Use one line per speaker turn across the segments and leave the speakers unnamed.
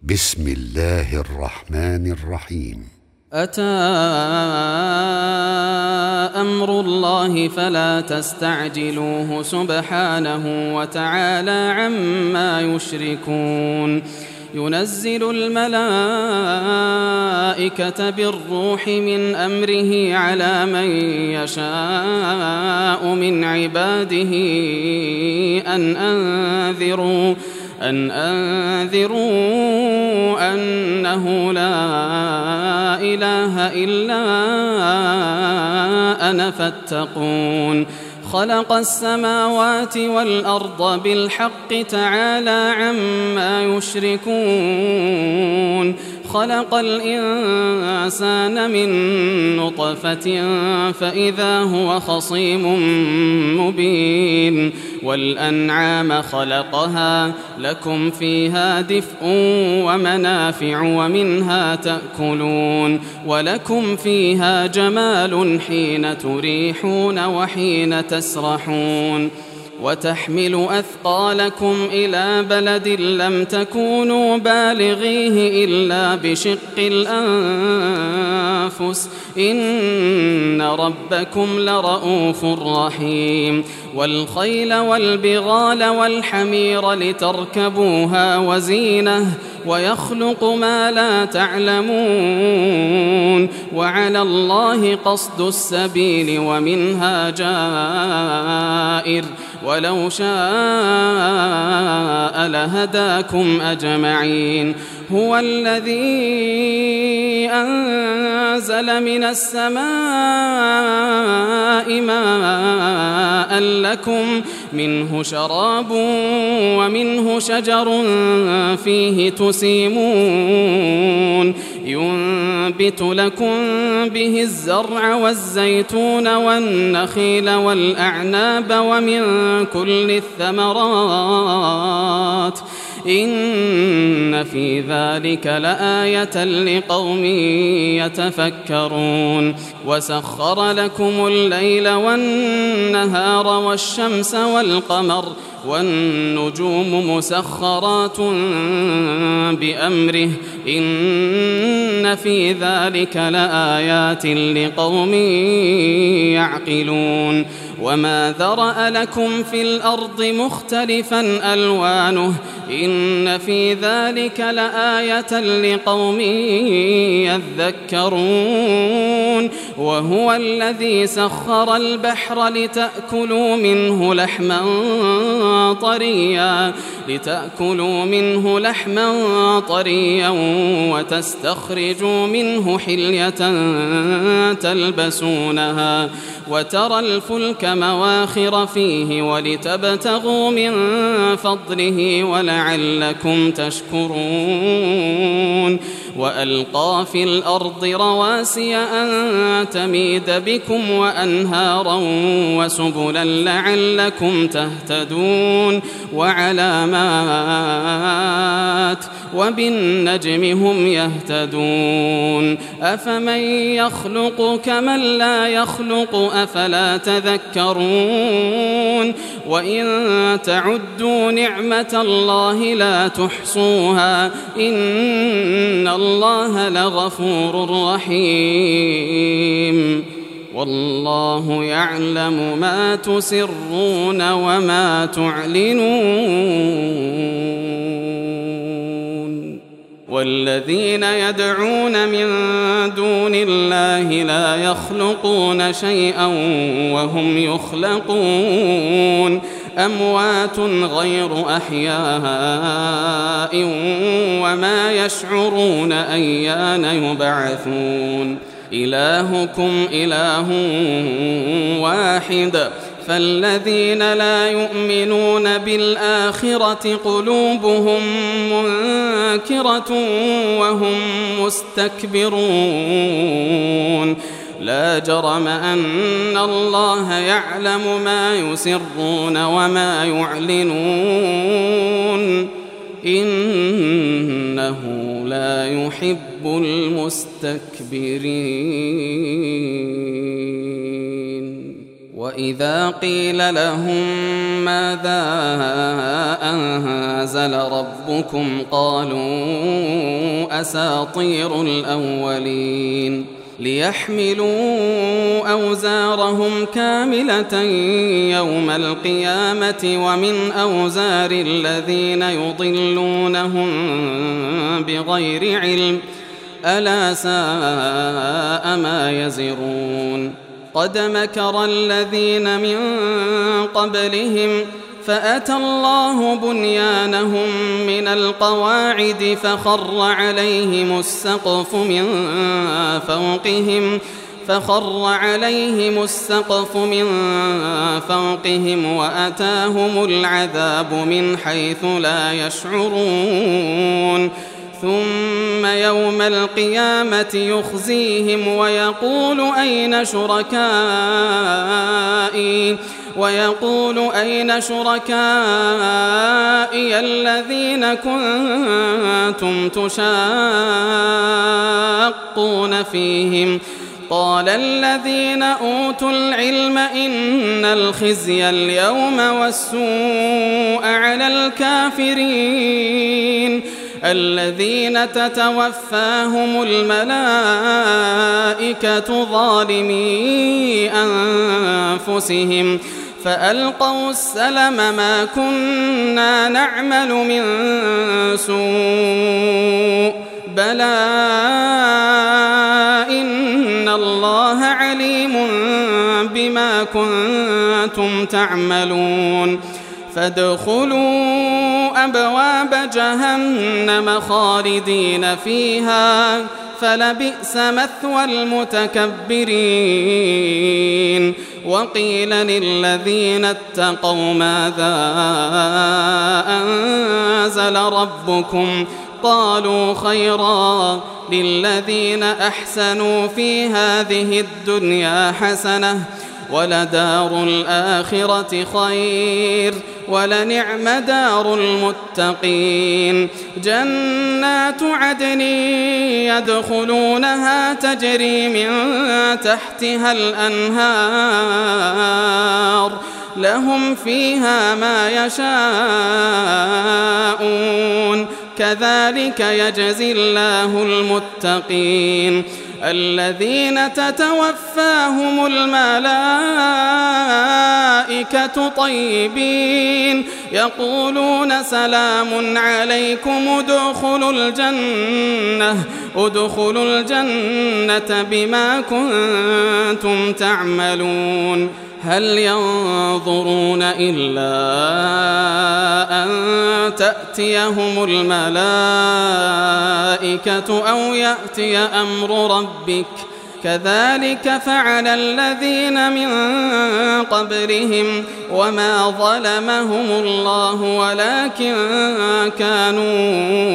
بسم الله الرحمن الرحيم.
أتى أمر الله فلا تستعجلوه سبحانه وتعالى عما يشركون. ينزل الملائكة بالروح من أمره على من يشاء من عباده أن أنذروا أنه لا إله إلا أنا فاتقون. خلق السماوات والأرض بالحق تعالى عما يشركون. خلق الإنسان من نطفة فإذا هو خصيم مبين. والأنعام خلقها لكم فيها دفء ومنافع ومنها تأكلون ولكم فيها جمال حين تريحون وحين تسرحون. وتحمل أثقالكم إلى بلد لم تكونوا بالغيه إلا بشق الأنفس إن ربكم لرؤوف رحيم. والخيل والبغال والحمير لتركبوها وزينة ويخلق ما لا تعلمون. وعلى الله قصد السبيل ومنها جائر ولو شاء لهداكم أجمعين. هو الذي أنزل من السماء ماء لكم منه شراب ومنه شجر فيه تسيمون. ينبت لكم به الزرع والزيتون والنخيل والأعناب ومن كل الثمرات إن في ذلك لآية لقوم يتفكرون. وسخر لكم الليل والنهار والشمس والقمر والنجوم مسخرات بأمره إن في ذلك لآيات لقوم يعقلون. وما ذرأ لكم في الأرض مختلفا ألوانه إن في ذلك لآية لقوم يذكرون. وهو الذي سخر البحر لتأكلوا منه لحما طريا وتستخرجوا منه حلية تلبسونها وترى الفلك مواخر فيه ولتبتغوا من فضله ولعلكم تشكرون. وألقى في الأرض رواسي أن تميد بكم وأنهارا وسبلا لعلكم تهتدون. وعلامات وبالنجم هم يهتدون. أفمن يخلق كمن لا يخلق أفلا تذكرون. وإن تعدوا نعمة الله لا تحصوها إن الله لغفور رحيم. والله يعلم ما تسرون وما تعلنون. والذين يدعون من دون الله لا يخلقون شيئا وهم يخلقون. أموات غير أحياء وما يشعرون أيان يبعثون. إلهكم إله واحد فالذين لا يؤمنون بالآخرة قلوبهم منكرة وهم مستكبرون. لا جرم أن الله يعلم ما يسرون وما يعلنون إنه لا يحب المستكبرين. وإذا قيل لهم ماذا أنزل ربكم قالوا أساطير الأولين ليحملوا أوزارهم كاملة يوم القيامة ومن أوزار الذين يضلونهم بغير علم ألا ساء ما يزرون قد مكر الذين من قبلهم فأتى الله بنيانهم من القواعد فخر عليهم السقف من فوقهم وأتاهم العذاب من حيث لا يشعرون ثم يوم القيامة يخزيهم ويقول أين شركائي الذين كنتم تشاقون فيهم قال الذين أوتوا العلم إن الخزي اليوم والسوء على الكافرين الذين تتوفاهم الملائكة ظالمي أنفسهم فألقوا السلم ما كنا نعمل من سوء بلى إن الله عليم بما كنتم تعملون فادخلوا أبواب جهنم خالدين فيها فلبئس مثوى المتكبرين وقيل للذين اتقوا ماذا أنزل ربكم قالوا خيرا للذين أحسنوا في هذه الدنيا حسنة ولدار الآخرة خير ولنعم دار المتقين جنات عدن يدخلونها تجري من تحتها الأنهار لهم فيها ما يشاءون كذلك يجزي الله المتقين الذين تتوفاهم الملائكة طيبين يقولون سلام عليكم ادخلوا الجنة بما كنتم تعملون هل ينظرون إلا أن تأتيهم الملائكة أو يأتي أمر ربك كذلك فعل الذين من قبلهم وما ظلمهم الله ولكن كانوا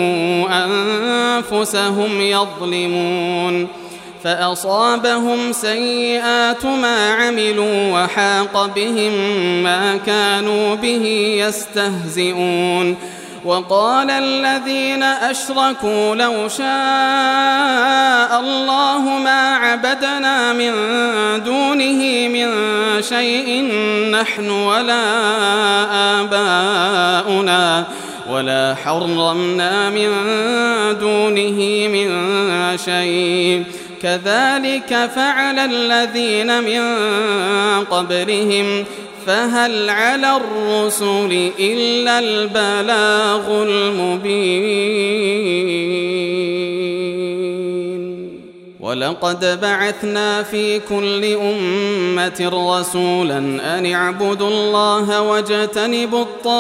أنفسهم يظلمون فأصابهم سيئات ما عملوا وحاق بهم ما كانوا به يستهزئون وقال الذين أشركوا لو شاء الله ما عبدنا من دونه من شيء نحن ولا آباؤنا ولا حرمنا من دونه من شيء كذلك فعل الذين من قبلهم فهل على الرسل إلا البلاغ المبين ولقد بعثنا في كل أمة رسولا أن اعبدوا الله واجتنبوا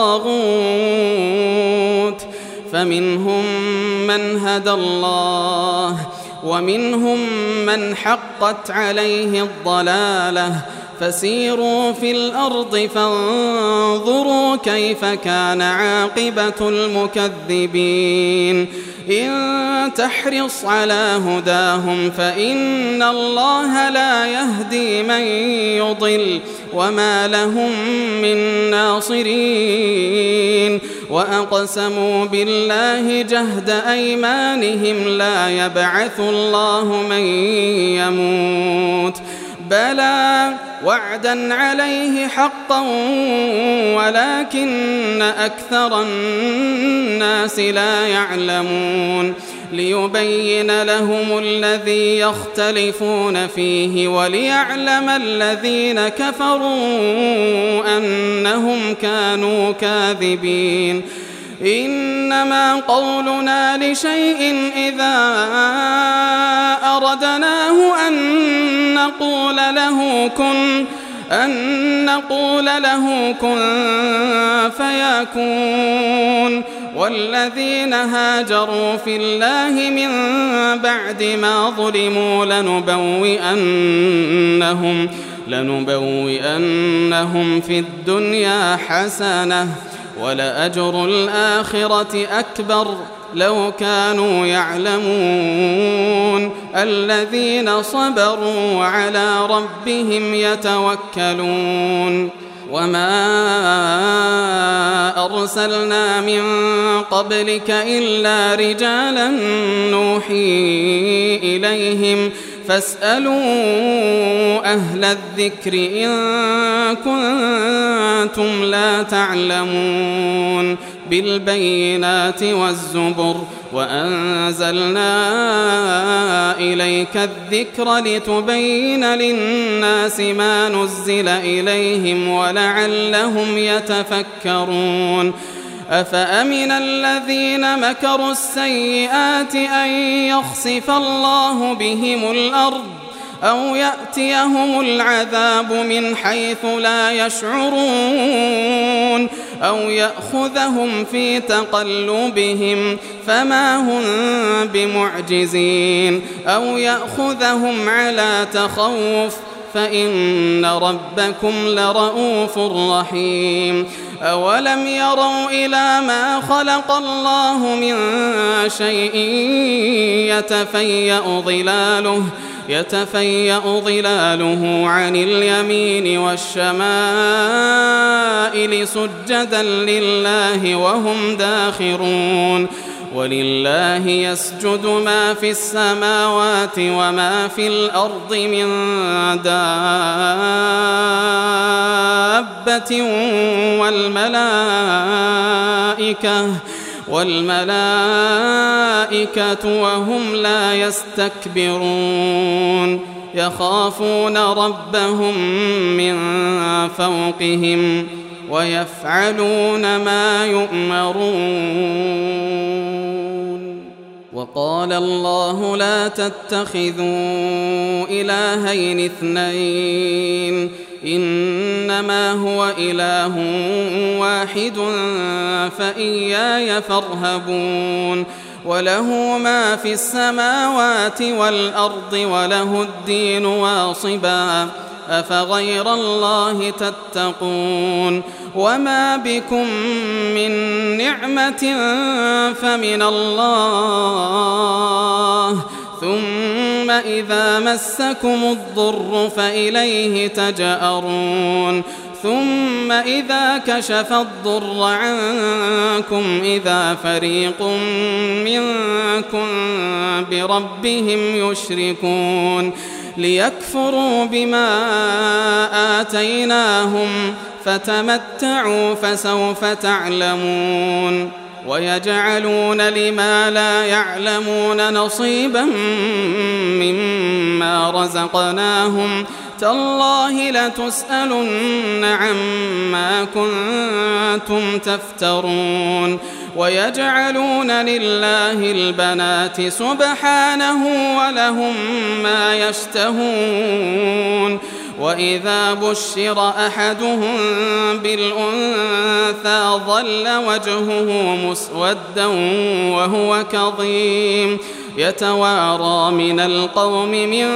الطاغوت فمنهم من هدى الله ومنهم من حقت عليه الضلالة فسيروا في الأرض فانظروا كيف كان عاقبة المكذبين إن تحرص على هداهم فإن الله لا يهدي من يضل وما لهم من ناصرين وأقسموا بالله جهد أيمانهم لا يبعث الله من يموت بلى وعدا عليه حقا ولكن أكثر الناس لا يعلمون ليبين لهم الذي يختلفون فيه وليعلم الذين كفروا أنهم كانوا كاذبين إنما قولنا لشيء إذا أردناه أن نقول له كن فيكون والذين هاجروا في الله من بعد ما ظلموا لنبوئنهم في الدنيا حسنة ولأجر الآخرة أكبر لو كانوا يعلمون الذين صبروا وعلى ربهم يتوكلون وما أرسلنا من قبلك إلا رجالا نوحي إليهم فاسألوا أهل الذكر إن كنتم لا تعلمون بالبينات والزبر وأنزلنا إليك الذكر لتبين للناس ما نزل إليهم ولعلهم يتفكرون أفأمن الذين مكروا السيئات أن يخسف الله بهم الأرض أو يأتيهم العذاب من حيث لا يشعرون أو يأخذهم في تقلبهم فما هم بمعجزين أو يأخذهم على تخوف فإن ربكم لرؤوف رحيم أولم يروا إلى ما خلق الله من شيء يتفيأ ظلاله عن اليمين والشمائل سجدا لله وهم داخرون ولله يسجد ما في السماوات وما في الأرض من دابة والملائكة وهم لا يستكبرون يخافون ربهم من فوقهم ويفعلون ما يؤمرون وقال الله لا تتخذوا إلهين اثنين إنما هو إله واحد فإياي فارهبون وله ما في السماوات والأرض وله الدين واصبا أفغير الله تتقون وما بكم من نعمة فمن الله ثم إذا مسكم الضر فإليه تجأرون ثم إذا كشف الضر عنكم إذا فريق منكم بربهم يشركون ليكفروا بما آتيناهم فتمتعوا فسوف تعلمون ويجعلون لما لا يعلمون نصيبا مما رزقناهم تالله لتسألن عما كنتم تفترون ويجعلون لله البنات سبحانه ولهم ما يشتهون وإذا بشر أحدهم بالأنثى ظل وجهه مسودا وهو كظيم يتوارى من القوم من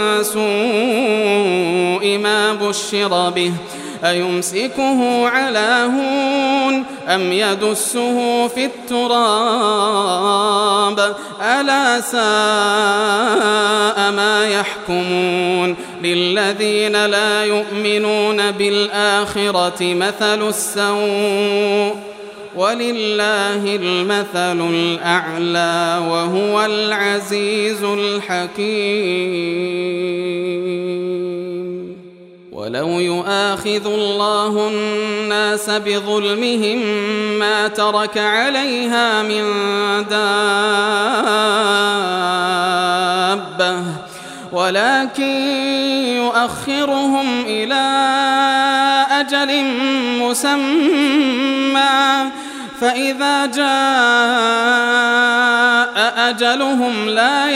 سوء ما بشر به أيمسكه على هون أم يدسه في التراب ألا ساء ما يحكمون للذين لا يؤمنون بالآخرة مثل السوء ولله المثل الأعلى وهو العزيز الحكيم. ولو يؤاخذ الله الناس بظلمهم ما ترك عليها من دابة ولكن يؤخرهم إلى أجل مسمى فإذا جاء أجلهم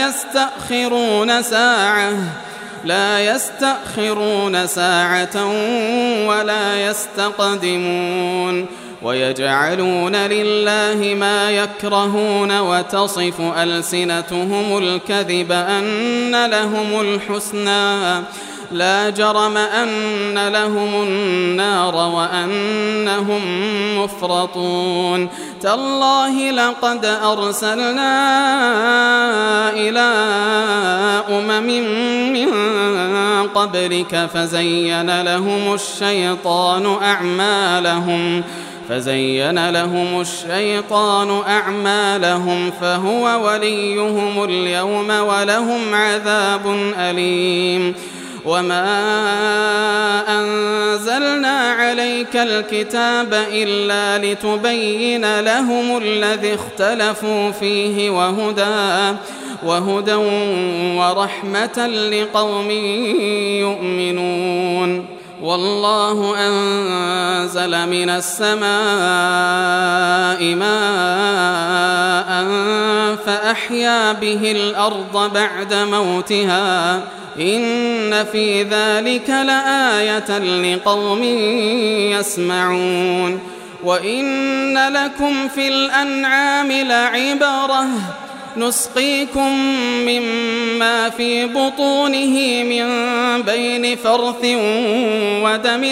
لا يستأخرون ساعة ولا يستقدمون ويجعلون لله ما يكرهون وتصف ألسنتهم الكذب أن لهم الحسنى لا جرم أن لهم النار وأنهم مفرطون تالله لقد أرسلنا إلى أمم من قبلك فزين لهم الشيطان أعمالهم فهو وليهم اليوم ولهم عذاب أليم وما أنزلنا عليك الكتاب إلا لتبين لهم الذي اختلفوا فيه وهدى ورحمة لقوم يؤمنون والله أنزل من السماء ماء فأحيا به الأرض بعد موتها إن في ذلك لآية لقوم يسمعون وإن لكم في الأنعام لعبرة نسقيكم مما في بطونه من بين فرث ودم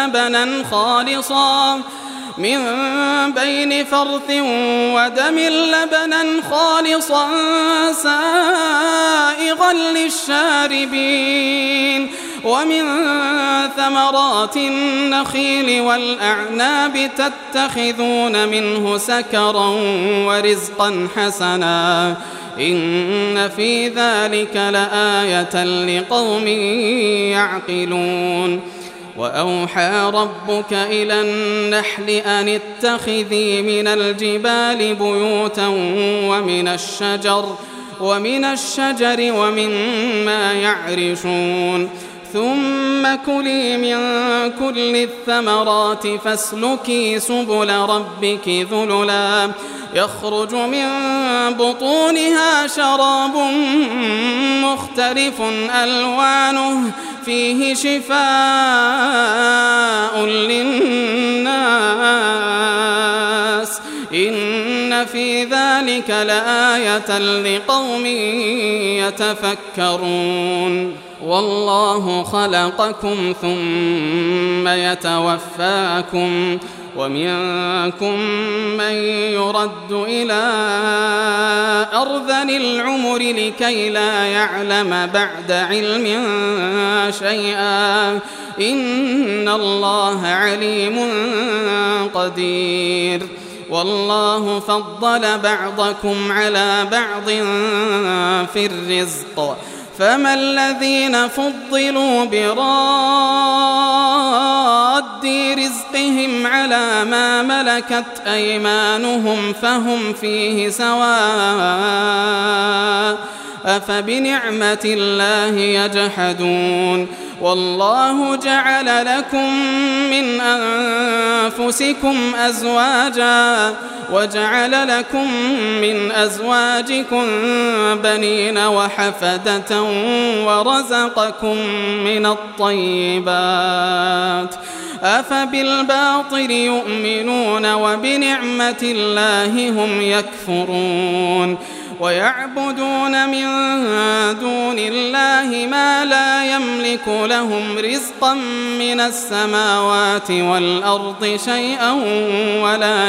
لبنا خالصا سائغا للشاربين ومن ثمرات النخيل والأعناب تتخذون منه سكرا ورزقا حسنا إن في ذلك لآية لقوم يعقلون وأوحى ربك إلى النحل أن اتخذي من الجبال بيوتا ومن الشجر ومما يعرشون ثم كلي من كل الثمرات فاسلكي سبل ربك ذللا يخرج من بطونها شراب مختلف ألوانه فيه شفاء للناس إن في ذلك لآية لقوم يتفكرون والله خلقكم ثم يتوفاكم ومنكم من يرد إلى أرذل العمر لكي لا يعلم بعد علم شيئا إن الله عليم قدير والله فضل بعضكم على بعض في الرزق فما الذين فضلوا براد رزقهم على ما ملكت أيمانهم فهم فيه سواء أفبنعمة الله يجحدون والله جعل لكم من أنفسكم أزواجا وجعل لكم من أزواجكم بنين وحفدة ورزقكم من الطيبات أفبالباطل يؤمنون وبنعمة الله هم يكفرون ويعبدون من دون الله ما لا يملك لهم رزقا من السماوات والأرض شيئا ولا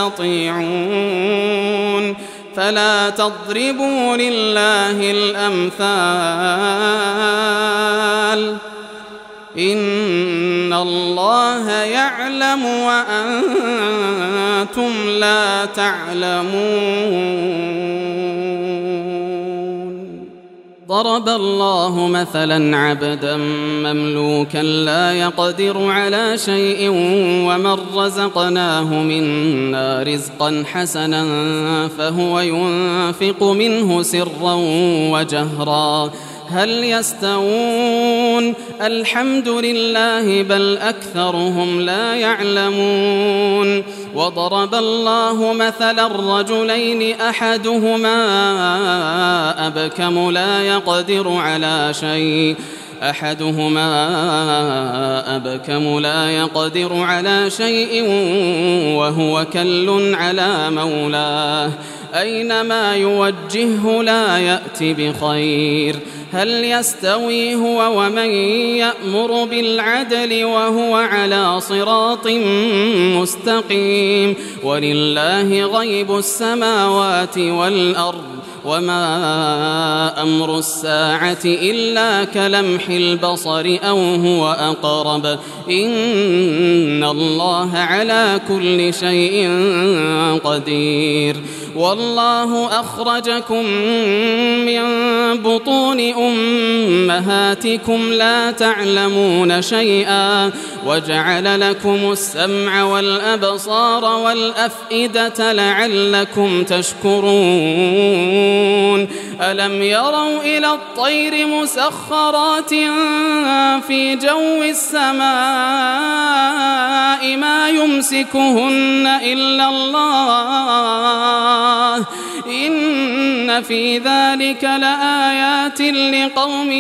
يستطيعون فلا تضربوا لله الأمثال إن الله يعلم وأنتم لا تعلمون ضرب الله مثلا عبدا مملوكا لا يقدر على شيء ومن رزقناه منا رزقا حسنا فهو ينفق منه سرا وجهرا هل يستوون الحمد لله بل أكثرهم لا يعلمون وضرب الله مثلا الرجلين أحدهما أبكم لا يقدر على شيء وهو كل على مولاه أينما يوجهه لا يأتي بخير هل يستوي هو ومن يأمر بالعدل وهو على صراط مستقيم ولله غيب السماوات والأرض وما أمر الساعة إلا كلمح البصر أو هو أقرب إن الله على كل شيء قدير والله أخرجكم من بطون أمهاتكم لا تعلمون شيئا وجعل لكم السمع والأبصار والأفئدة لعلكم تشكرون ألم يروا إلى الطير مسخرات في جو السماء ما يمسكهن إلا الله إن في ذلك لآيات لقوم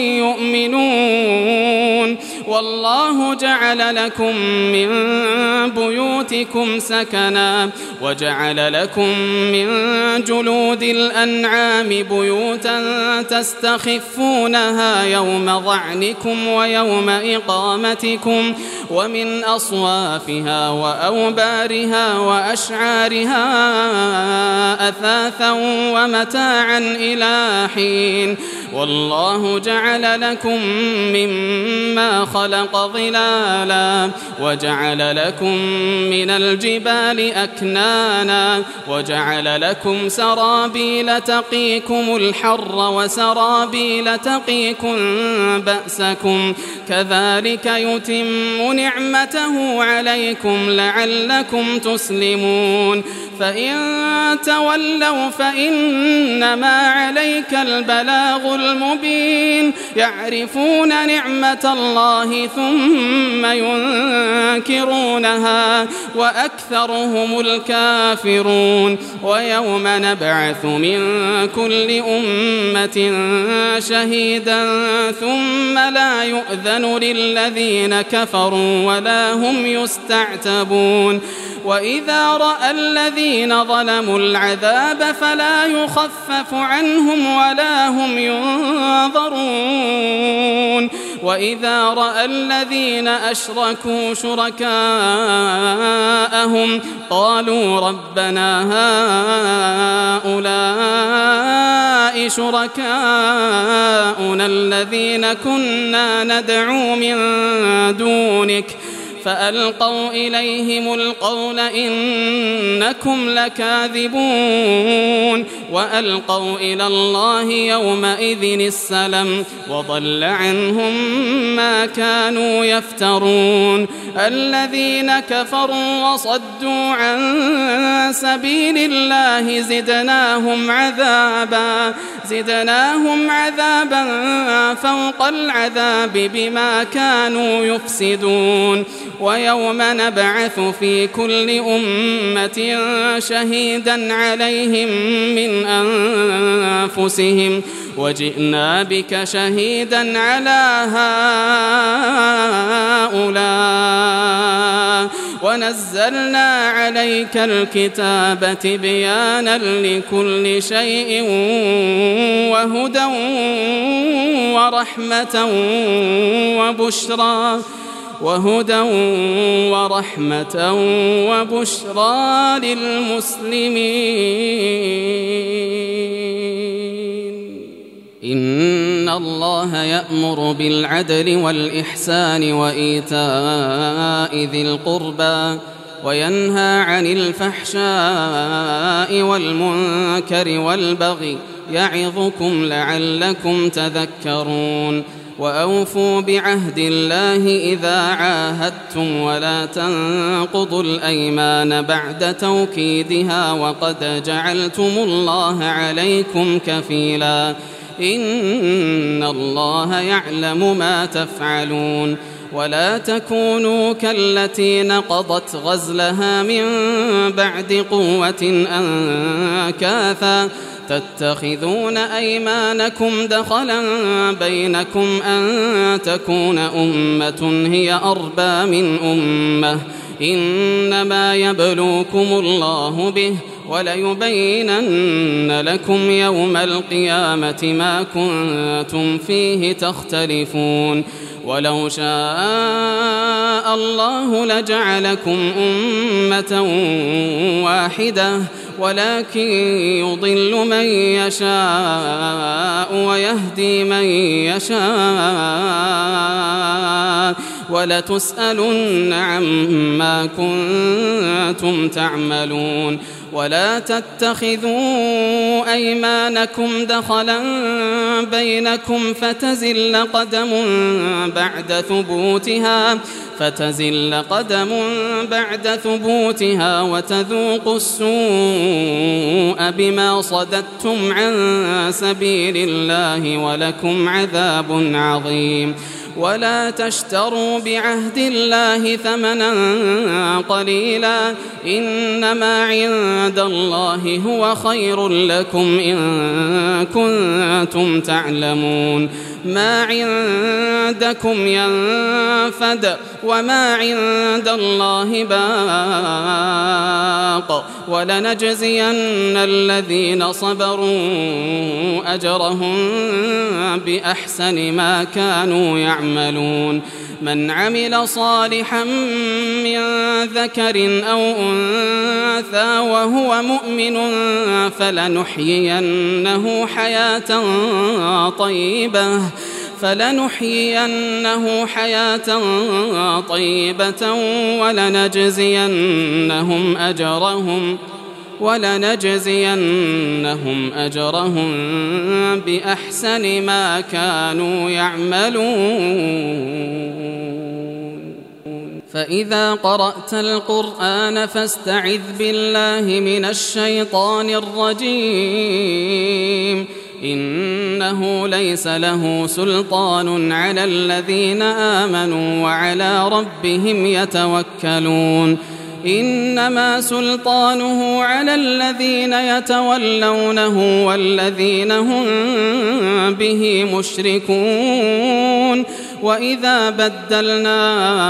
يؤمنون والله جعل لكم من بيوتكم سكنا وجعل لكم من جلود الأنعام بيوتا تستخفونها يوم ظعنكم ويوم إقامتكم ومن أصوافها وأوبارها وأشعارها أثاثا ومتاعا إلى حين والله جعل لكم مما خلق ظلالا وجعل لكم من الجبال أكنانا وجعل لكم سرابيل تقيكم الحر وسرابيل تقيكم بأسكم كذلك يتم نعمته عليكم لعلكم تسلمون فإن تولوا فإنما عليك البلاغ المبين يعرفون نعمة الله ثم ينكرونها وأكثرهم الكافرون ويوم نبعث من كل أمة شهيدا ثم لا يؤذن للذين كفروا ولا هم يستعتبون وإذا رأى الذين ظلموا العذاب فلا يخفف عنهم ولا هم ينظرون وإذا رأى الذين أشركوا شركاءهم قالوا ربنا هؤلاء شركاؤنا الذين كنا ندعو من دونك فألقوا إليهم القول إنكم لكاذبون وألقوا إلى الله يومئذ السلم وضل عنهم ما كانوا يفترون الذين كفروا وصدوا عن سبيل الله زدناهم عذابا فوق العذاب بما كانوا يفسدون ويوم نبعث في كل أمة شهيدا عليهم من أنفسهم وجئنا بك شهيدا على هؤلاء ونزلنا عليك الكتاب تبيانا لكل شيء وهدى ورحمة وبشرى للمسلمين إن الله يأمر بالعدل والإحسان وإيتاء ذي القربى وينهى عن الفحشاء والمنكر والبغي يعظكم لعلكم تذكرون وأوفوا بعهد الله إذا عاهدتم ولا تنقضوا الأيمان بعد توكيدها وقد جعلتم الله عليكم كفيلا إن الله يعلم ما تفعلون ولا تكونوا كالتي نقضت غزلها من بعد قوة أنكاثا تتخذون أيمانكم دخلا بينكم أن تكون أمة هي أربى من أمة إنما يبلوكم الله به وليبينن لكم يوم القيامة ما كنتم فيه تختلفون ولو شاء الله لجعلكم أمة واحدة ولكن يضل من يشاء ويهدي من يشاء ولتسألن عما كنتم تعملون ولا تتخذوا أيمانكم دخلا بينكم فتزل قدم بعد ثبوتها وتذوقوا السوء بما صددتم عن سبيل الله ولكم عذاب عظيم ولا تشتروا بعهد الله ثمنا قليلا إنما عند الله هو خير لكم إن كنتم تعلمون ما عندكم ينفد وما عند الله باق ولنجزين الذين صبروا أجرهم بأحسن ما كانوا يعملون من عمل صالحا من ذكر أو أنثى وهو مؤمن فلنحيينه حياة طيبة ولنجزينهم أجرهم بأحسن ما كانوا يعملون فإذا قرأت القرآن فاستعذ بالله من الشيطان الرجيم إنه ليس له سلطان على الذين آمنوا وعلى ربهم يتوكلون إنما سلطانه على الذين يتولونه والذين هم به مشركون وإذا بدلنا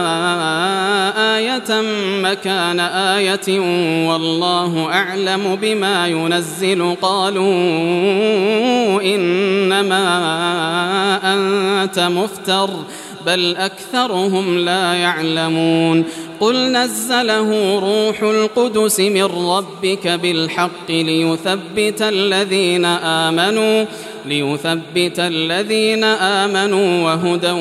آية مكان آية والله أعلم بما ينزل قالوا إنما أنت مفتر بل أكثرهم لا يعلمون قل نزله روح القدس من ربك بالحق ليثبت الذين آمنوا وهدى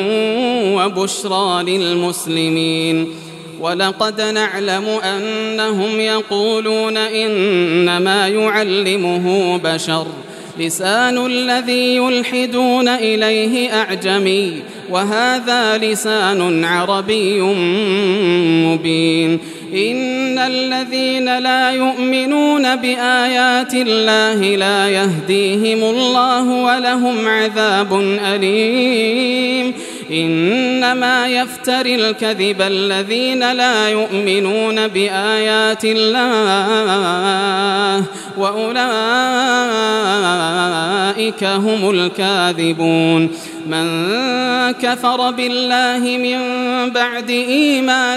وبشرى للمسلمين ولقد نعلم أنهم يقولون إنما يعلمه بشر لسان الذي يلحدون إليه أعجمي وهذا لسان عربي مبين إن الذين لا يؤمنون بآيات الله لا يهديهم الله ولهم عذاب أليم إنما يفتري الكذب الذين لا يؤمنون بآيات الله وأولئك هم الكاذبون من كفر بالله من بعد إيمانه